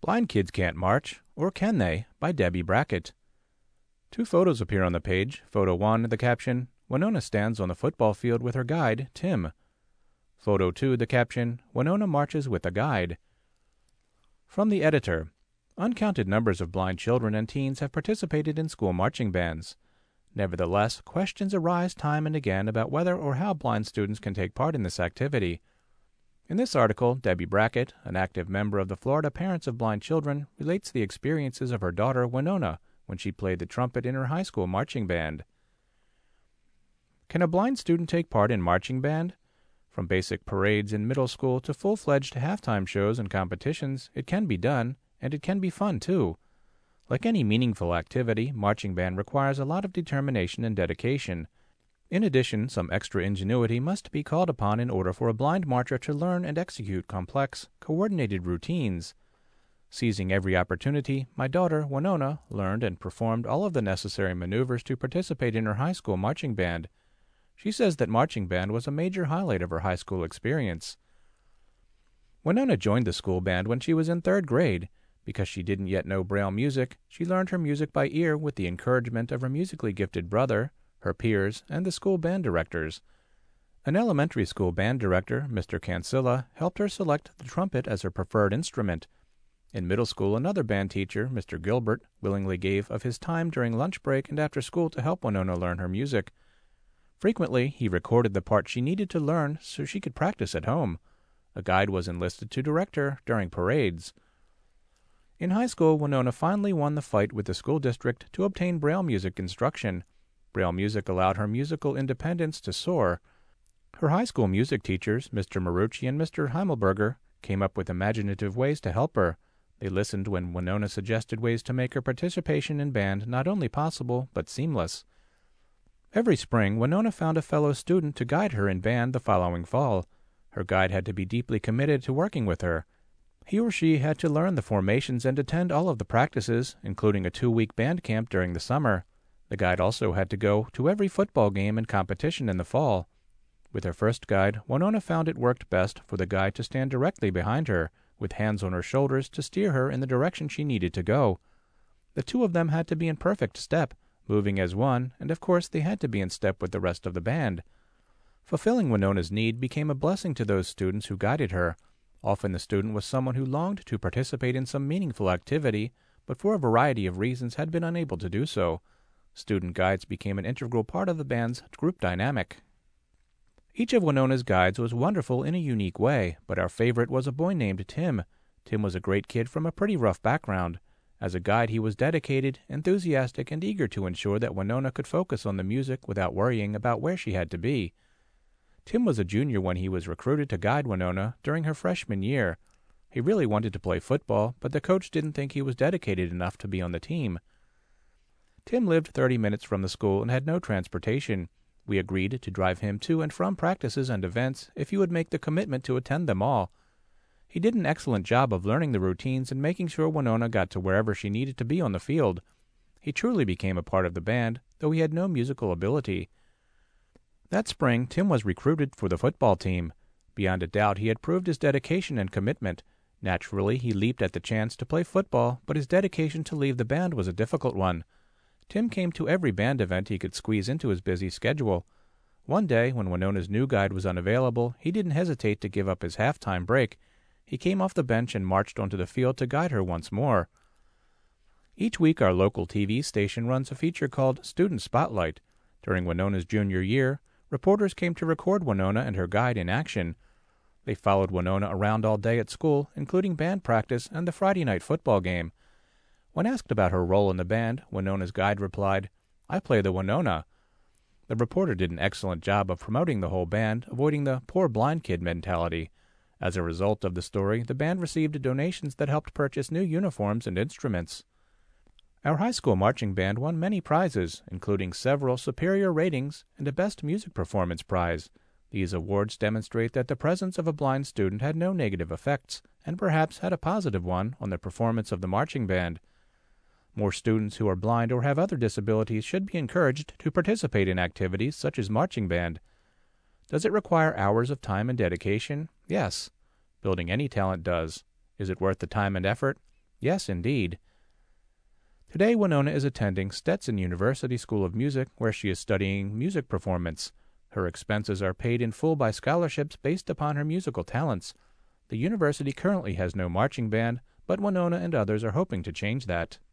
Blind Kids Can't March, or Can They? By Debbie Brackett. Two photos appear on the page. Photo 1, the caption, Winona stands on the football field with her guide, Tim. Photo 2, the caption, Winona marches with a guide. From the editor, uncounted numbers of blind children and teens have participated in school marching bands. Nevertheless, questions arise time and again about whether or how blind students can take part in this activity. In this article, Debbie Brackett, an active member of the Florida Parents of Blind Children, relates the experiences of her daughter, Winona, when she played the trumpet in her high school marching band. Can a blind student take part in marching band? From basic parades in middle school to full-fledged halftime shows and competitions, it can be done, and it can be fun, too. Like any meaningful activity, marching band requires a lot of determination and dedication. In addition, some extra ingenuity must be called upon in order for a blind marcher to learn and execute complex, coordinated routines. Seizing every opportunity, my daughter, Winona, learned and performed all of the necessary maneuvers to participate in her high school marching band. She says that marching band was a major highlight of her high school experience. Winona joined the school band when she was in 3rd grade. Because she didn't yet know Braille music, she learned her music by ear with the encouragement of her musically gifted brother, her peers, and the school band directors. An elementary school band director, Mr. Cancilla, helped her select the trumpet as her preferred instrument. In middle school, another band teacher, Mr. Gilbert, willingly gave of his time during lunch break and after school to help Winona learn her music. Frequently, he recorded the part she needed to learn so she could practice at home. A guide was enlisted to direct her during parades. In high school, Winona finally won the fight with the school district to obtain Braille music instruction. Braille music allowed her musical independence to soar. Her high school music teachers, Mr. Marucci and Mr. Heimelberger, came up with imaginative ways to help her. They listened when Winona suggested ways to make her participation in band not only possible, but seamless. Every spring, Winona found a fellow student to guide her in band the following fall. Her guide had to be deeply committed to working with her. He or she had to learn the formations and attend all of the practices, including a 2-week band camp during the summer. The guide also had to go to every football game and competition in the fall. With her first guide, Winona found it worked best for the guide to stand directly behind her, with hands on her shoulders to steer her in the direction she needed to go. The two of them had to be in perfect step, moving as one, and of course they had to be in step with the rest of the band. Fulfilling Winona's need became a blessing to those students who guided her. Often the student was someone who longed to participate in some meaningful activity, but for a variety of reasons had been unable to do so. Student guides became an integral part of the band's group dynamic. Each of Winona's guides was wonderful in a unique way, but our favorite was a boy named Tim. Tim was a great kid from a pretty rough background. As a guide, he was dedicated, enthusiastic, and eager to ensure that Winona could focus on the music without worrying about where she had to be. Tim was a junior when he was recruited to guide Winona during her freshman year. He really wanted to play football, but the coach didn't think he was dedicated enough to be on the team. Tim lived 30 minutes from the school and had no transportation. We agreed to drive him to and from practices and events if he would make the commitment to attend them all. He did an excellent job of learning the routines and making sure Winona got to wherever she needed to be on the field. He truly became a part of the band, though he had no musical ability. That spring, Tim was recruited for the football team. Beyond a doubt, he had proved his dedication and commitment. Naturally, he leaped at the chance to play football, but his dedication to leave the band was a difficult one. Tim came to every band event he could squeeze into his busy schedule. One day, when Winona's new guide was unavailable, he didn't hesitate to give up his halftime break. He came off the bench and marched onto the field to guide her once more. Each week, our local TV station runs a feature called Student Spotlight. During Winona's junior year, reporters came to record Winona and her guide in action. They followed Winona around all day at school, including band practice and the Friday night football game. When asked about her role in the band, Winona's guide replied, "I play the Winona." The reporter did an excellent job of promoting the whole band, avoiding the poor blind kid mentality. As a result of the story, the band received donations that helped purchase new uniforms and instruments. Our high school marching band won many prizes, including several superior ratings and a Best Music Performance prize. These awards demonstrate that the presence of a blind student had no negative effects, and perhaps had a positive one on the performance of the marching band. More students who are blind or have other disabilities should be encouraged to participate in activities such as marching band. Does it require hours of time and dedication? Yes. Building any talent does. Is it worth the time and effort? Yes, indeed. Today, Winona is attending Stetson University School of Music, where she is studying music performance. Her expenses are paid in full by scholarships based upon her musical talents. The university currently has no marching band, but Winona and others are hoping to change that.